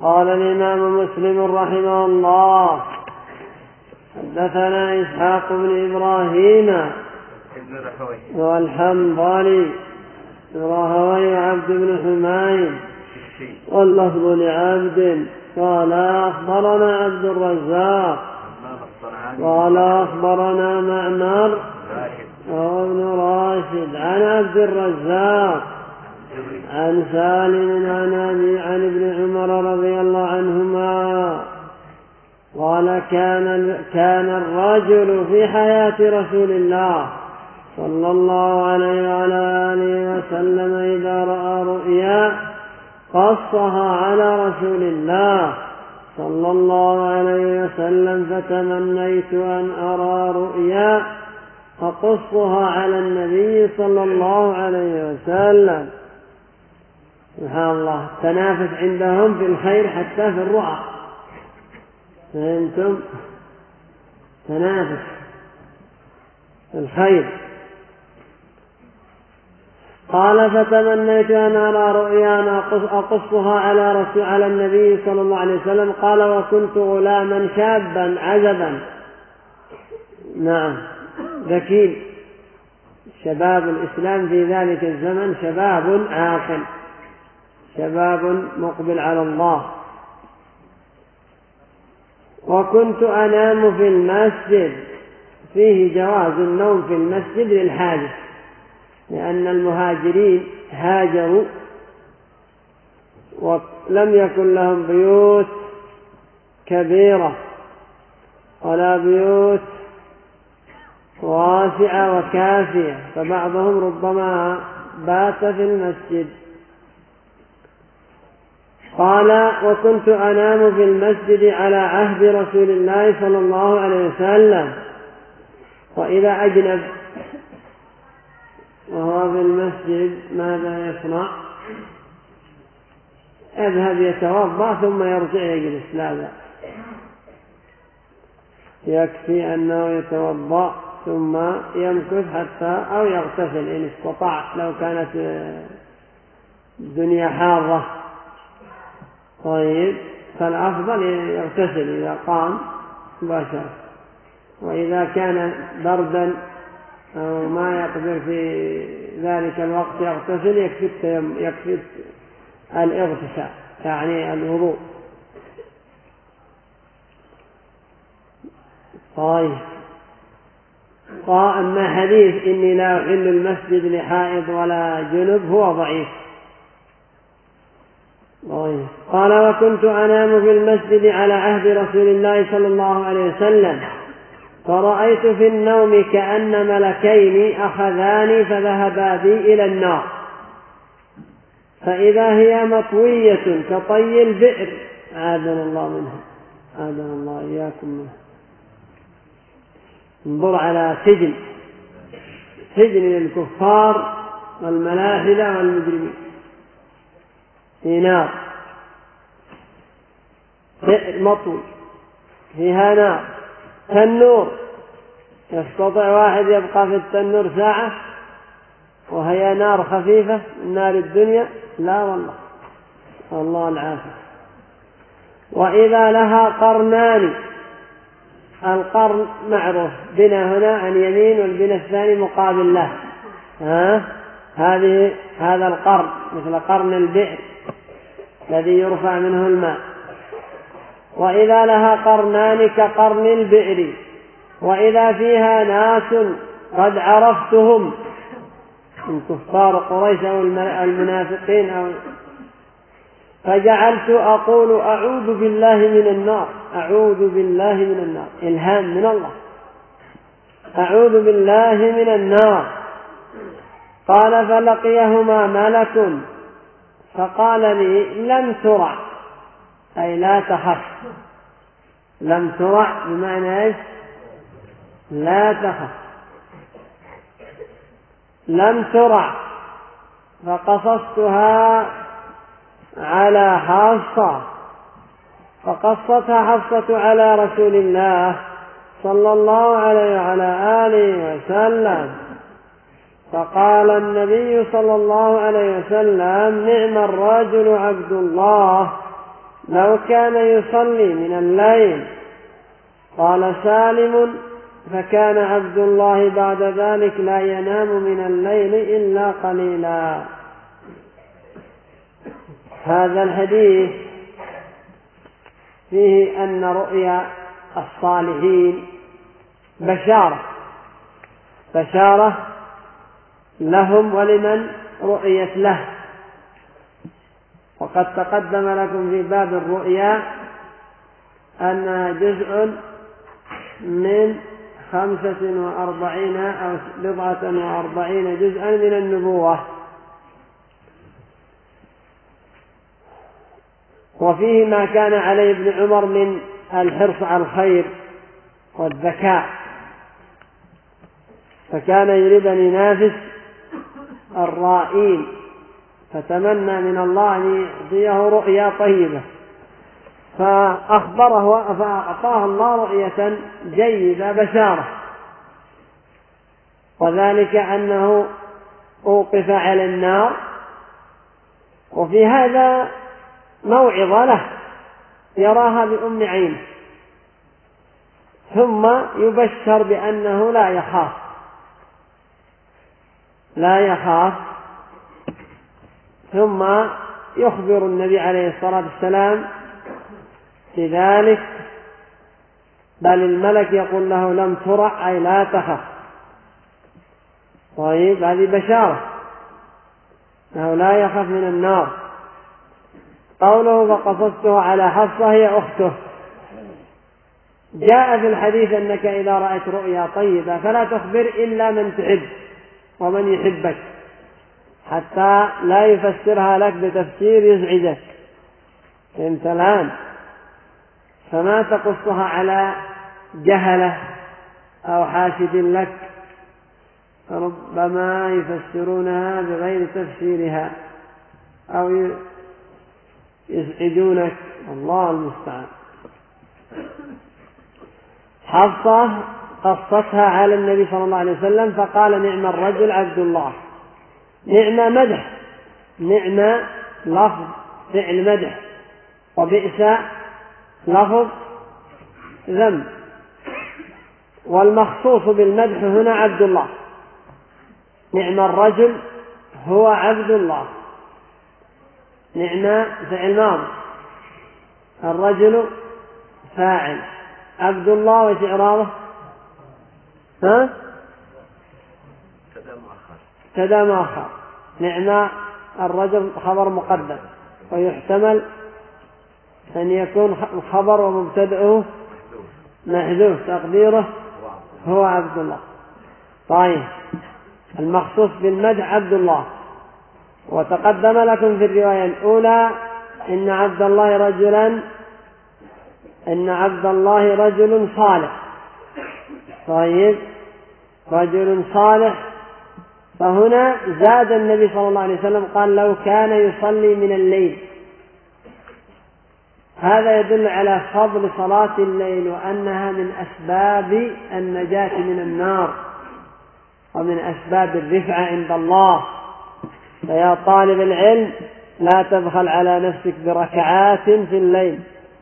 قال الإمام مسلم رحمه الله: حدثنا إسحاق بن إبراهيم والحنظلي وراهوي وعبد بن حميد واللفظ لعبد قال أخبرنا عبد الرزاق قال أخبرنا معمر وابن راشد عن عبد الرزاق عن سالم عن ابن عمر رضي الله عنهما قال: كان الرجل في حياة رسول الله صلى الله عليه وعلى آله وسلم إذا رأى رؤيا قصها على رسول الله صلى الله عليه وسلم، فتمنيت أن أرى رؤيا أقصها على النبي صلى الله عليه وسلم. سبحان الله، تنافس عندهم في الخير حتى في الرؤى. فهمتم؟ تنافس في الخير. قال: فتمنيت أن أرى رؤيا أقصها على النبي صلى الله عليه وسلم. قال: وكنت غلاما شابا عزبا. نعم، ذكي. شباب الإسلام في ذلك الزمن شباب عاقل، شباب مقبل على الله. وكنت أنام في المسجد. فيه جواز النوم في المسجد للحاجة، لأن المهاجرين هاجروا ولم يكن لهم بيوت كبيرة ولا بيوت واسعة وكافية، فبعضهم ربما بات في المسجد. قال: وكنت أنام في المسجد على عهد رسول الله صلى الله عليه وسلم، وإذا أجنب وهو في المسجد ماذا يصنع؟ يذهب يتوضأ ثم يرجع يجلس. لا، يكفي أنه يتوضأ ثم يمكث حتى أو يغتسل إن استطاع، لو كانت الدنيا حارة. طيب، فالأفضل يغتسل إذا قام مباشرة، وإذا كان بردا أو ما يقدر في ذلك الوقت يغتسل يكفي الاغتسال، يعني الوضوء. طيب، أما حديث إني لا أحل المسجد لحائض ولا جنب هو ضعيف. قال: وكنت أنام في المسجد على عهد رسول الله صلى الله عليه وسلم، فرأيت في النوم كأن ملكين أخذاني فذهبا بي إلى النار، فإذا هي مطوية كطي البئر. عاذنا الله منها، عاذنا الله إياكم منها. انظر على سجن للكفار والملاحدة والمجرمين في نار، بئر مطوي فيها نار، تنور. يستطيع واحد يبقى في التنور ساعة وهي نار خفيفة من نار الدنيا؟ لا والله، الله العافية. وإذا لها قرنان. القرن معروف، بنا هنا عن يمين والبنا الثاني مقابل له. هذا القرن مثل قرن البئر الذي يرفع منه الماء. وإذا لها قرنان كقرن البئر، وإذا فيها ناس قد عرفتهم من كفار قريش أو المنافقين فجعلت أقول: أعوذ بالله من النار، أعوذ بالله من النار. إلهام من الله، أعوذ بالله من النار. قال: فلقيهما ملك فقال لي: لم ترع، أي لا تخف. لم ترع بمعنى إيش؟ لا تخف. لم ترع. فقصصتها على حفصة، فقصتها حفصة على رسول الله صلى الله عليه وعلى آله وسلم، فقال النبي صلى الله عليه وسلم: نعم الرجل عبد الله لو كان يصلي من الليل. قال سالم: فكان عبد الله بعد ذلك لا ينام من الليل إلا قليلا. هذا الحديث فيه أن رؤيا الصالحين بشارة لهم ولمن رؤيت له. وقد تقدم لكم في باب الرؤيا أنها جزء من 45 أو 47 جزءا من النبوة. وفيه ما كان عليه ابن عمر من الحرص على الخير والذكاء، فكان يريد أن ينافس الرائين، فتمنى من الله أن يعطيه رؤيا طيبة، فأعطاه الله رؤية جيدة بشارة، وذلك أنه أوقف على النار، وفي هذا موعظة له يراها بأم عينه، ثم يبشر بأنه لا يخاف، ثم يخبر النبي عليه الصلاة والسلام بذلك، بل الملك يقول له: لم ترع، أي لا تخف. طيب، هذه بشارة أنه لا يخاف من النار. قوله: فقصصته على حفصة، هي أخته. جاء في الحديث أنك إذا رأيت رؤيا طيبة فلا تخبر إلا من تحب ومن يحبك، حتى لا يفسرها لك بتفسير يزعجك. فهمت الآن؟ فما تقصها على جهلة أو حاسد لك، فربما يفسرونها بغير تفسيرها أو يزعجونك، الله المستعان. حفصة قصتها على النبي صلى الله عليه وسلم، فقال: نعم الرجل عبد الله. نعم مدح، نعم لفظ فعل مدح، وبئس لفظ ذم، والمخصوص بالمدح هنا عبد الله. نعم الرجل هو عبد الله، نعم فعل ماضي، الرجل فاعل، عبد الله وش إعرابه؟ ابتدأ مؤخر. نعم الرجل خبر مقدم، ويحتمل أن يكون الخبر ومبتدأه محذوف، تقديره هو عبد الله. طيب، المخصوص بالمدح عبد الله. وتقدم لكم في الرواية الأولى إن عبد الله رجل صالح. طيب، رجل صالح، فهنا زاد النبي صلى الله عليه وسلم قال: لو كان يصلي من الليل. هذا يدل على فضل صلاة الليل، وأنها من أسباب النجاة من النار، ومن أسباب الرفعة عند الله. فيا طالب العلم، لا تبخل على نفسك بركعات في الليل،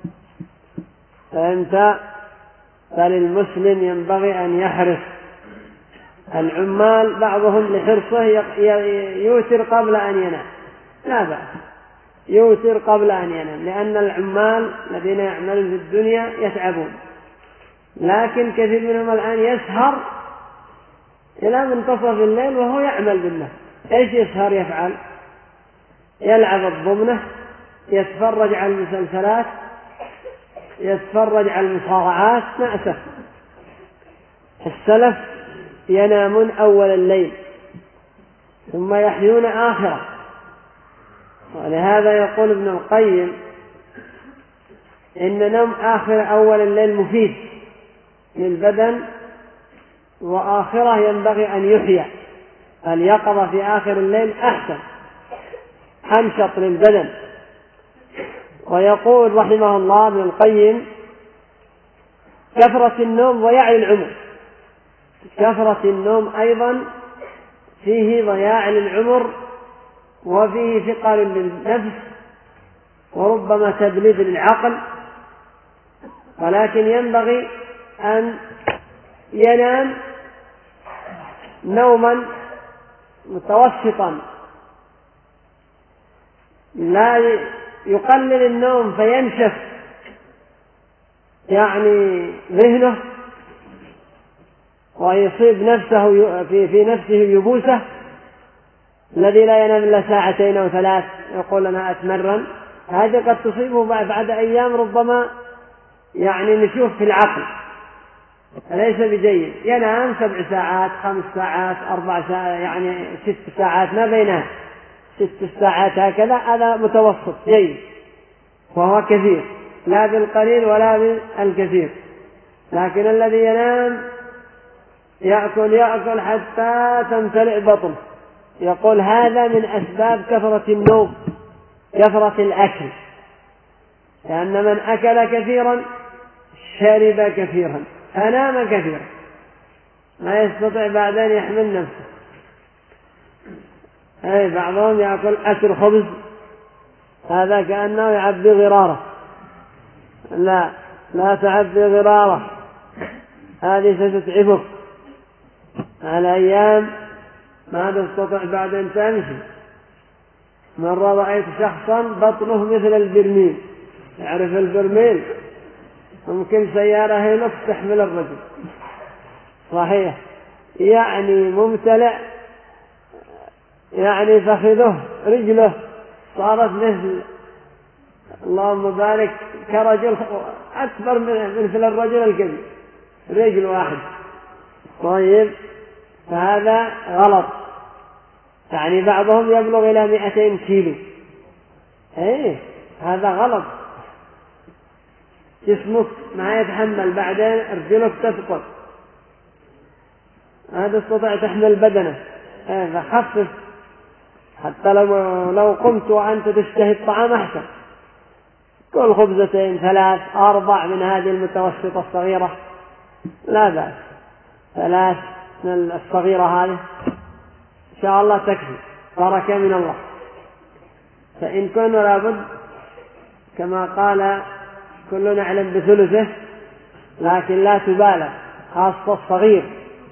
فأنت بل المسلم ينبغي أن يحرص. العمال بعضهم لحرصه يوتر قبل أن ينام، لا بأس، يوتر قبل أن ينام، لأن العمال الذين يعملون في الدنيا يتعبون، لكن كثير منهم الآن يسهر إلى منتصف الليل وهو يعمل بالله. إيش يسهر يفعل؟ يلعب الضمنة، يتفرج على المسلسلات، يتفرج على المصارعات، مأساة. السلف ينامون أول الليل ثم يحيون آخره، ولهذا يقول ابن القيم إن نوم أول الليل مفيد للبدن، وآخره ينبغي أن يحيى. اليقظة في آخر الليل أحسن، أنشط للبدن. ويقول رحمه الله ابن القيم: كثرة النوم ضياع للعمر. كثرة النوم أيضا فيه ضياع للعمر، وفيه ثقل للنفس، وربما تبليد للعقل، ولكن ينبغي أن ينام نوما متوسطا، لا يقلل النوم فينشف يعني ذهنه ويصيب نفسه في نفسه يبوسه، الذي لا ينام إلا ساعتين أو ثلاث يقول أنا أتمرن، هذا قد تصيبه بعد أيام ربما يعني نشوف في العقل، ليس بجيد. ينام 7 ساعات 5 ساعات 4 ساعات يعني 6 ساعات ما بينها 6 ساعات هكذا، هذا متوسط جيد وهو كثير، لا بالقليل ولا بالكثير. لكن الذي ينام يأكل حتى تمتلئ بطنه، يقول هذا من أسباب كثرة النوم، كثرة الأكل، لأن من أكل كثيرا شرب كثيرا فنام كثيرا، ما يستطيع بعدين يحمل نفسه. بعضهم يأكل أكل خبز، هذا كأنه يعبي غرارة، لا تعبي غرارة، هذه ستتعبك على أيام ما تستطيع بعدين تمشي. مرة رأيت شخصا بطنه مثل البرميل، يعرف البرميل، ممكن سيارة هيلوكس تحمل الرجل، صحيح، يعني ممتلئ، يعني فخذه رجله صارت مثل اللهم بارك كرجل أكبر مثل الرجل الكبير، رجل واحد. طيب فهذا غلط، يعني بعضهم يبلغ إلى 200 كيلو، هذا غلط، جسمك ما يتحمل، بعدين رجلك تثقل، هذا استطاع تحمل بدنه، فخفف، حتى لو قمت وأنت تشتهي الطعام أحسن، كل 2 3 4 من هذه المتوسطة الصغيرة لا بأس، 3 من الصغيرة هذه إن شاء الله تكفي، بركة من الله. فإن كنا لابد كما قال كلنا نعلم بثلثه، لكن لا تبالغ، خاصة الصغير.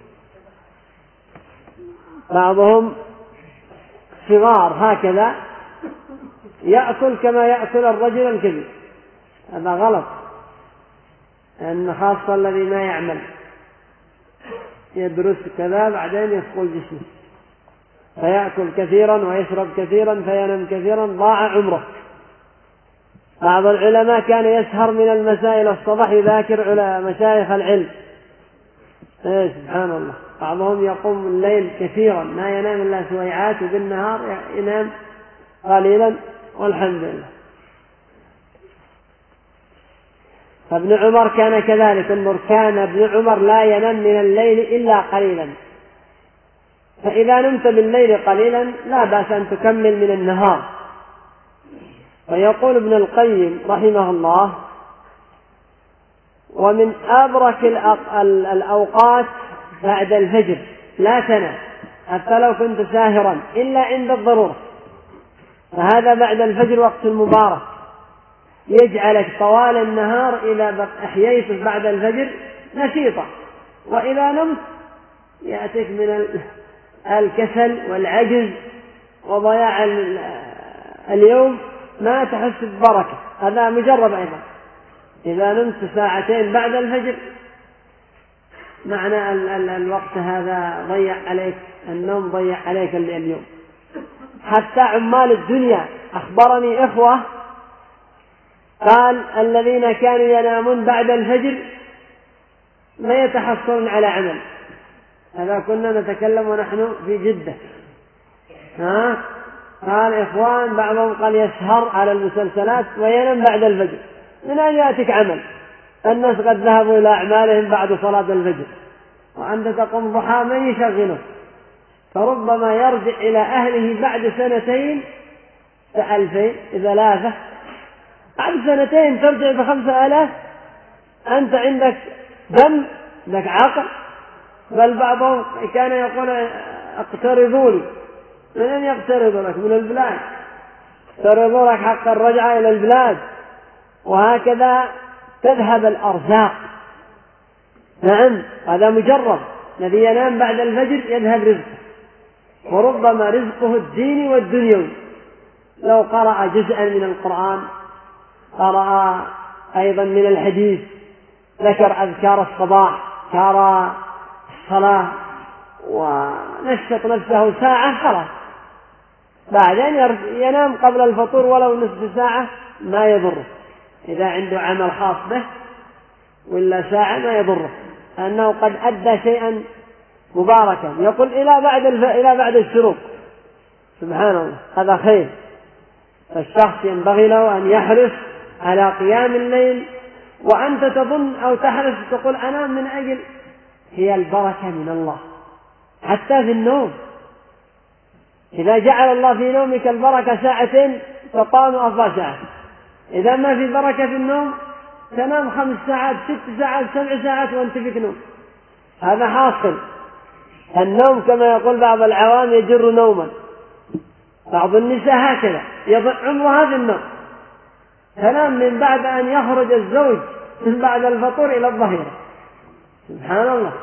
بعضهم صغار هكذا يأكل كما يأكل الرجل الكبير، هذا غلط، لأن خاصة الذي ما يعمل يدرس كذا بعدين يثقل جسمه، فيأكل كثيرا ويشرب كثيرا فينام كثيرا، ضاع عمره. بعض العلماء كان يسهر من المساء إلى الصباح يذاكر على مشايخ العلم، سبحان الله. بعضهم يقوم الليل كثيرا ما ينام إلا سويعات، وبالنهار ينام قليلا والحمد لله. فابن عمر كان كذلك، انظر كان ابن عمر لا ينام من الليل إلا قليلا، فإذا نمت بالليل قليلا لا بأس أن تكمل من النهار. ويقول ابن القيم رحمه الله: ومن أبرك الأوقات بعد الفجر لا تنام حتى لو كنت ساهرا إلا عند الضرورة، فهذا بعد الفجر وقت مبارك يجعلك طوال النهار إذا أحييت بعد الفجر نشيطا، وإذا نمت يأتيك من الكسل والعجز وضياع اليوم ما تحس ببركة. هذا مجرب أيضا، إذا نمت 2 ساعة بعد الفجر معنى الوقت هذا ضيع عليك النوم، ضيع عليك اليوم. حتى عمال الدنيا أخبرني إخوة قال الذين كانوا ينامون بعد الفجر ما يتحصلون على عمل. هذا كنا نتكلم ونحن في جدة، قال إخوان بعضهم قال يسهر على المسلسلات وينام بعد الفجر، من أين يأتيك عمل؟ الناس قد ذهبوا إلى أعمالهم بعد صلاة الفجر، وأنت تقوم ضحى من يشغله، فربما يرجع إلى أهله بعد 2 ب2000 3، بعد 2 ترجع ب5000. أنت عندك دم، عندك عقل. بل بعضهم كان يقول اقترضوا لي، من أين يقترض لك؟ من البلاد. ترضى لك حق الرجعة إلى البلاد، وهكذا تذهب الأرزاق. نعم، هذا مجرب. الذي ينام بعد الفجر يذهب رزقه، وربما رزقه الديني والدنيوي. لو قرأ جزءا من القرآن، قرأ أيضا من الحديث، ذكر أذكار الصباح، أذكار الصلاة، ونشط نفسه ساعة، خلاص. بعدين ينام قبل الفطور ولو نصف ساعة ما يضره، إذا عنده عمل خاص به ولا ساعة ما يضره، أنه قد أدى شيئا مباركا. يقول إلى بعد الشروق. سبحان الله، هذا خير. الشخص ينبغي له أن يحرص على قيام الليل. وأنت تظن أو تحرص تقول أنام من أجل، هي البركة من الله حتى في النوم. إذا جعل الله في نومك البركة ساعتين تقام 4 ساعات. إذا ما في بركة في النوم تنام 5 ساعات 6 ساعات 7 ساعات وانت فيك نوم. هذا حاصل. النوم كما يقول بعض العوام يجر نوما. بعض النساء هكذا يضع عمرها في النوم، تنام من بعد أن يخرج الزوج من بعد الفطور إلى الظهيرة. سبحان الله.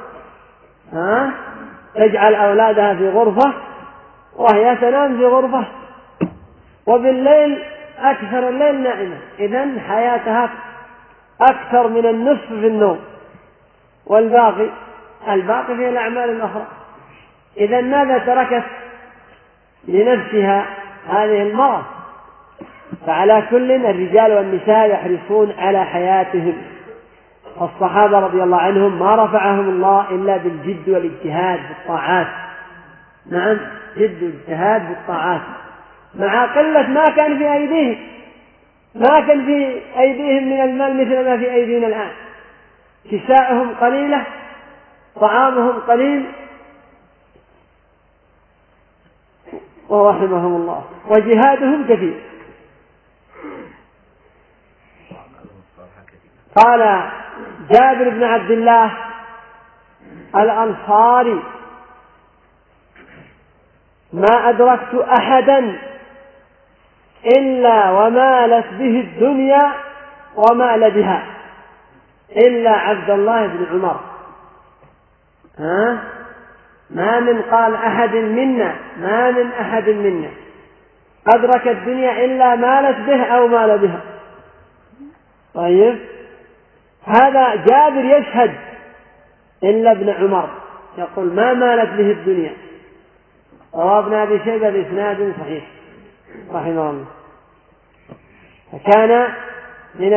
تجعل أولادها في غرفة وهي تنام في غرفة، وبالليل أكثر الليل نائمة. إذن حياتها أكثر من النصف في النوم، والباقي في الأعمال الأخرى. إذن ماذا تركت لنفسها هذه المرأة؟ فعلى كل الرجال والنساء يحرصون على حياتهم. الصحابة رضي الله عنهم ما رفعهم الله إلا بالجد والاجتهاد في الطاعات. نعم، جد واجتهاد في الطاعات، مع قلة ما كان في أيديهم. ما كان في أيديهم من المال مثل ما في أيدينا الآن. كساؤهم قليلة، طعامهم قليل، ورحمهم الله، وجهادهم كثير. قال جابر بن عبد الله الأنصاري: ما أدركت أحدا إلا ومالت به الدنيا ومال بها إلا عبد الله بن عمر. ما من أحد منا أدرك الدنيا إلا مالت به أو مال بها. طيب، هذا جابر يشهد إلا ابن عمر، يقول ما مالت به الدنيا. رواه ابن أبي شيبة بإسناد صحيح رحمه الله. فكان من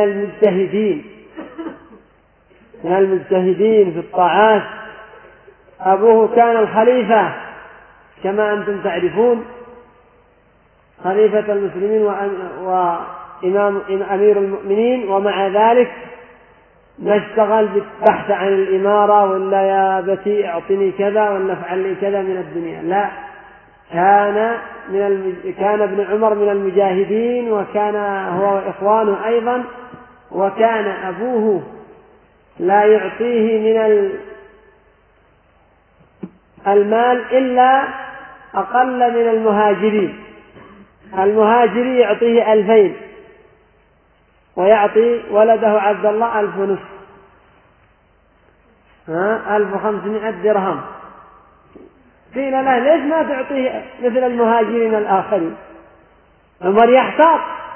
المجتهدين في الطاعات. أبوه كان الخليفة كما أنتم تعرفون، خليفة المسلمين وأمير المؤمنين، ومع ذلك ما اشتغل بالبحث عن الإمارة ولا يا بتي اعطني كذا ولا افعل لي كذا من الدنيا. لا، كان ابن عمر من المجاهدين، وكان هو وإخوانه أيضا. وكان أبوه لا يعطيه من المال إلا أقل من المهاجري يعطيه 2000، ويعطي ولده عبد الله 1500 درهم. قيل له ليش ما تعطيه مثل المهاجرين الآخرين؟ عمر يحتاط،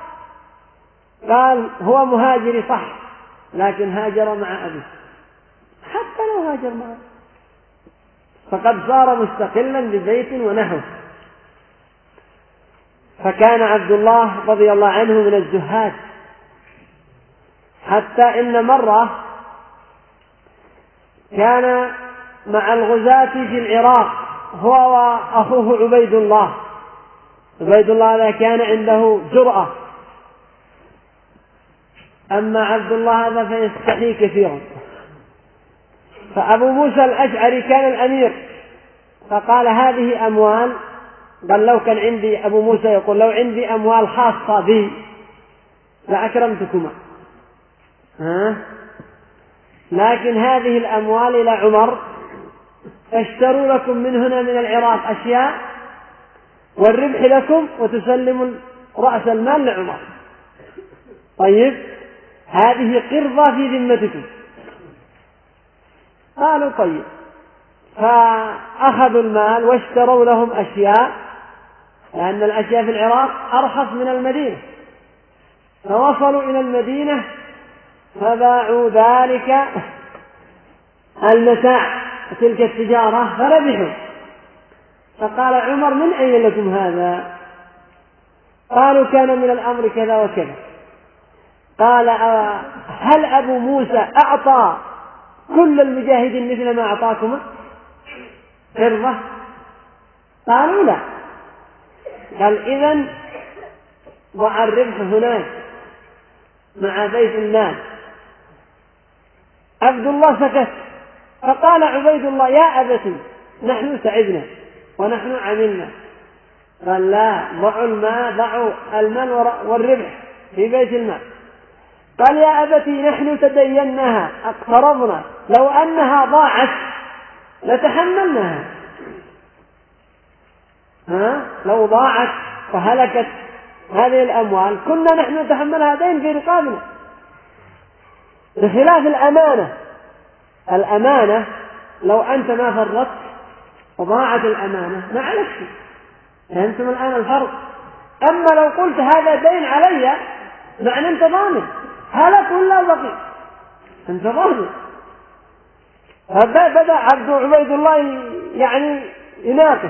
قال هو مهاجري صح، لكن هاجر مع أبيه. حتى لو هاجر معه فقد صار مستقلا ببيت ونحو. فكان عبد الله رضي الله عنه من الزهاد، حتى إن مرة كان مع الغزاة في العراق هو وأخوه عبيد الله هذا كان عنده جرأة، أما عبد الله هذا فيستحي كثيرا. فأبو موسى الأشعري كان الأمير، فقال هذه أموال، قال لو كان عندي، أبو موسى يقول لو عندي أموال خاصة بي لأكرمتكما، لكن هذه الأموال إلى عمر، فاشتروا لكم من هنا من العراق أشياء والربح لكم، وتسلموا رأس المال لعمر. طيب هذه قرضة في ذمتكم. قالوا طيب، فأخذوا المال واشتروا لهم أشياء، لأن الأشياء في العراق أرخص من المدينة، فوصلوا إلى المدينة فباعوا ذلك المتاع تلك التجارة فربحوا. فقال عمر: من أين لكم هذا؟ قالوا: كان من الأمر كذا وكذا. قال: هل أبو موسى أعطى كل المجاهدين مثل ما أعطاكم قرضة؟ قالوا: لا. قال: إذن ضع الربح هناك مع بيت المال. عبد الله سكت، فقال عبيد الله: يا أبتي نحن تعبنا ونحن عملنا. قال: لا، ضعوا المال والربح في بيت المال. قال: يا أبتي نحن تديناها اقترضنا، لو أنها ضاعت لتحملناها. لو ضاعت وهلكت هذه الأموال كنا نحن نتحملها دين في رقابنا، بخلاف الأمانة لو أنت ما فرطت وضاعت الأمانة ما عليك شيء. فهمتم الآن الفرق؟ أما لو قلت هذا دين علي، معنى أنت ضامن، هلك ولا بقي، أنت ضامن. فبدأ عبيد الله يعني يناقش.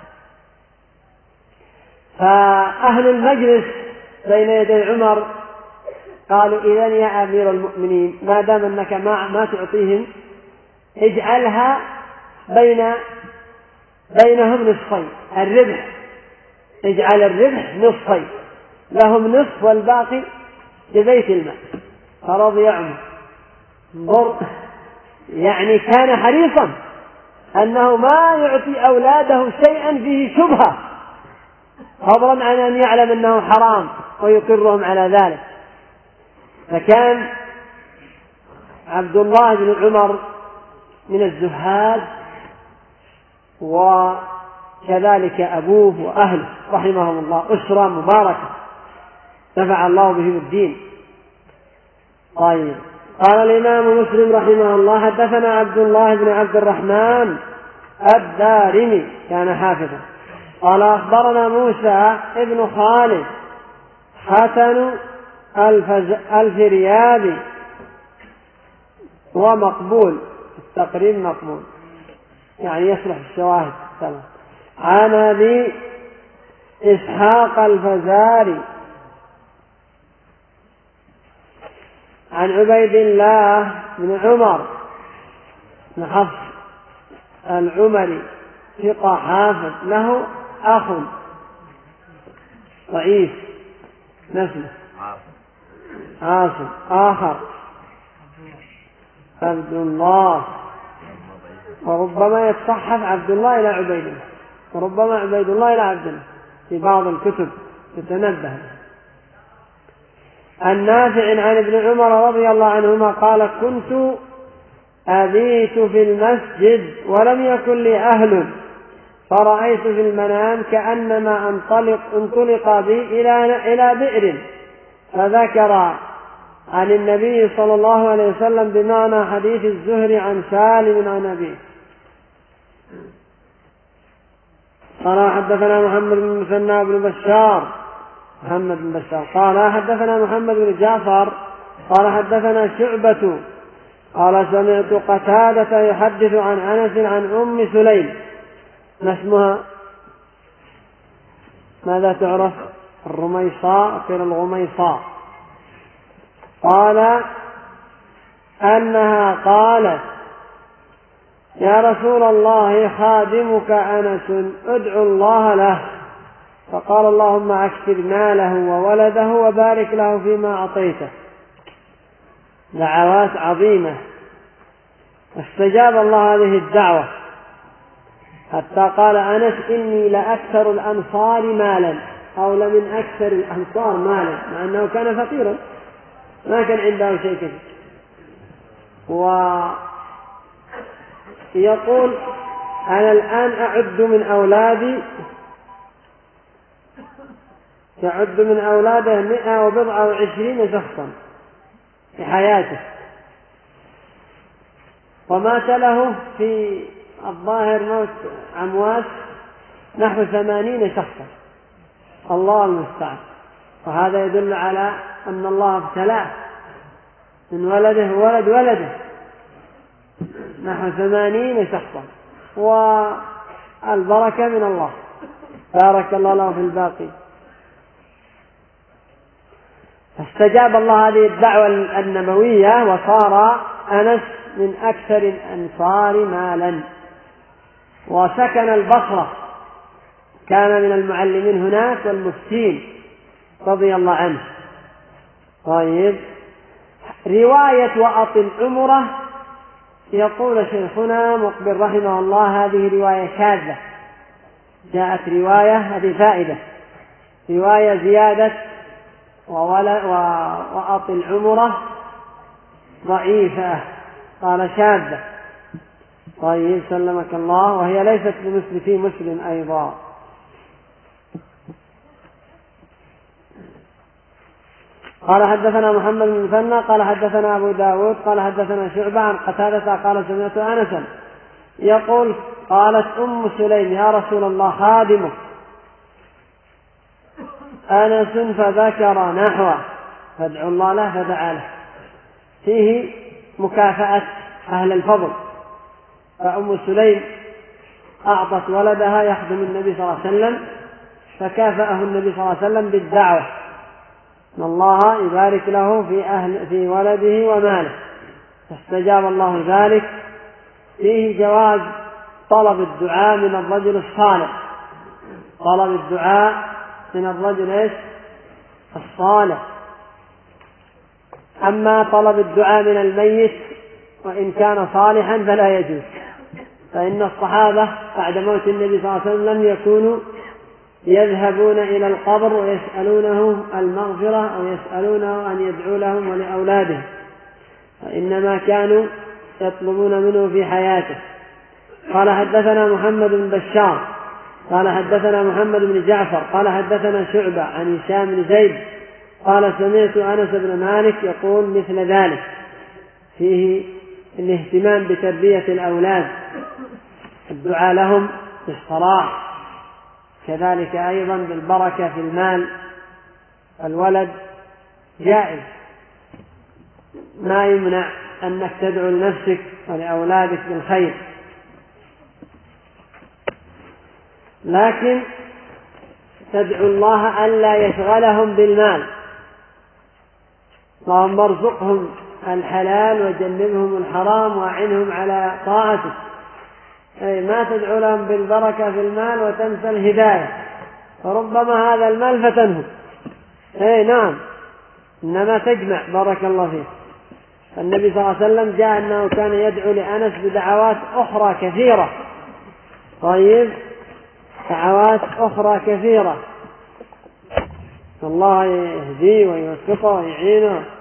فأهل المجلس بين يدي عمر قالوا: إذن يا أمير المؤمنين، ما دام أنك ما تعطيهم، اجعلها بينهم نصفين الربح، اجعل الربح نصفين، لهم نصف والباقي لبيت المال. فرضي عمر. انظر، يعني كان حريصا أنه ما يعطي أولاده شيئا فيه شبهة، فضلا عن أن يعلم أنه حرام ويقرهم على ذلك. فكان عبد الله بن عمر من الزهاد، وكذلك أبوه وأهله رحمهم الله، أسرة مباركة نفع الله بهم الدين. طيب، قال الإمام مسلم رحمه الله: حدثنا عبد الله بن عبد الرحمن الدارمي، كان حافظا، قال أخبرنا موسى ابن خالد حسن الفريابي، ومقبول، التقريب مقبول، يعني يصلح الشواهد. عن أبي إسحاق الفزاري عن عبيد الله بن عمر بن حفص العمري، ثقة حافظ، له أخ ضعيف نسمه عاصم، آخر عبد الله، وربما يتصحف عبد الله إلى عبيد الله، وربما عبيد الله إلى عبد الله، في بعض الكتب تتنبه. النافع عن ابن عمر رضي الله عنهما قال: كنت أبيت في المسجد ولم يكن لي أهل، فرأيت في المنام كأنما انطلق بي إلى بئر، فذكر عن النبي صلى الله عليه وسلم بمعنى حديث الزهري عن سالم عن أبيه. قال: حدثنا محمد بن مثنى بن بشار قال: حدثنا محمد بن جعفر قال: حدثنا شعبة قال: سمعت قتادة يحدث عن أنس عن أم سليم، ما اسمها؟ ماذا تعرف؟ الرميصاء، غير الغميصاء. قال أنها قالت: يا رسول الله، خادمك أنس ادعو الله له. فقال: اللهم أكثر ماله وولده وبارك له فيما أعطيته. دعوات عظيمة، استجاب الله هذه الدعوة، حتى قال أنس: إني لأكثر الأنصار مالا، أو لمن أكثر الأنصار مالا، مع أنه كان فقيرا ما كان عنده شيء كثير. ويقول: أنا الآن أعد من أولادي تعد من أولاده 124 شخصا في حياته، ومات له في الظاهر موت أموات نحو 80 شخصا، الله المستعان. وهذا يدل على أن الله ابتلاه من ولده وولد ولده نحو 80 شخصا، والبركة من الله، بارك الله له في الباقي. فاستجاب الله هذه الدعوة النبوية، وصار أنس من أكثر الأنصار مالا، وسكن البصرة، كان من المعلمين هناك والمفتين رضي الله عنه. طيب، رواية وأطل عمره، يقول شيخنا مقبل رحمه الله هذه رواية شاذة، جاءت رواية، هذه فائدة، رواية زيادة وأطل عمره ضعيفة، قال شاذة. طيب سلمك الله، وهي ليست بمثل في مسلم أيضا. قال حدثنا محمد بن مثنى قال حدثنا أبو داود قال حدثنا شعبة عن قتادة قال سمعت أنسا يقول قالت أم سليم يا رسول الله خادمك أنس فذكر نحوه فادعوا الله له فدعا له، فيه مكافأة أهل الفضل. فأم سليم أعطت ولدها يخدم النبي صلى الله عليه وسلم، فكافأه النبي صلى الله عليه وسلم بالدعوة أن الله يبارك له في ولده وماله، فاستجاب الله ذلك. فيه جواز طلب الدعاء من الرجل الصالح، طلب الدعاء من الرجل الصالح. أما طلب الدعاء من الميت وإن كان صالحا فلا يجوز، فإن الصحابة بعد موت النبي صلى الله عليه وسلم لم يكونوا يذهبون إلى القبر ويسألونه المغفرة أو يسألونه أن يدعو لهم ولأولادهم، وإنما كانوا يطلبون منه في حياته. قال حدثنا محمد بن بشار قال حدثنا محمد بن جعفر قال حدثنا شعبة عن هشام بن زيد قال سمعت أنس بن مالك يقول مثل ذلك، فيه الاهتمام بتربية الأولاد، الدعاء لهم بالصلاح، كذلك أيضا بالبركة في المال. الولد جائز، ما يمنع أنك تدعو لنفسك ولأولادك بالخير، لكن تدعو الله ألا يشغلهم بالمال، اللهم ارزقهم الحلال وجنبهم الحرام وأعنهم على طاعتك. ما تدعو لهم بالبركة في المال وتنسى الهداية، فربما هذا المال فتنهم. نعم، إنما تجمع، بارك الله فيك. النبي صلى الله عليه وسلم جاء أنه كان يدعو لأنس بدعوات أخرى كثيرة. طيب، دعوات أخرى كثيرة، الله يهديه ويوفقه ويعينه.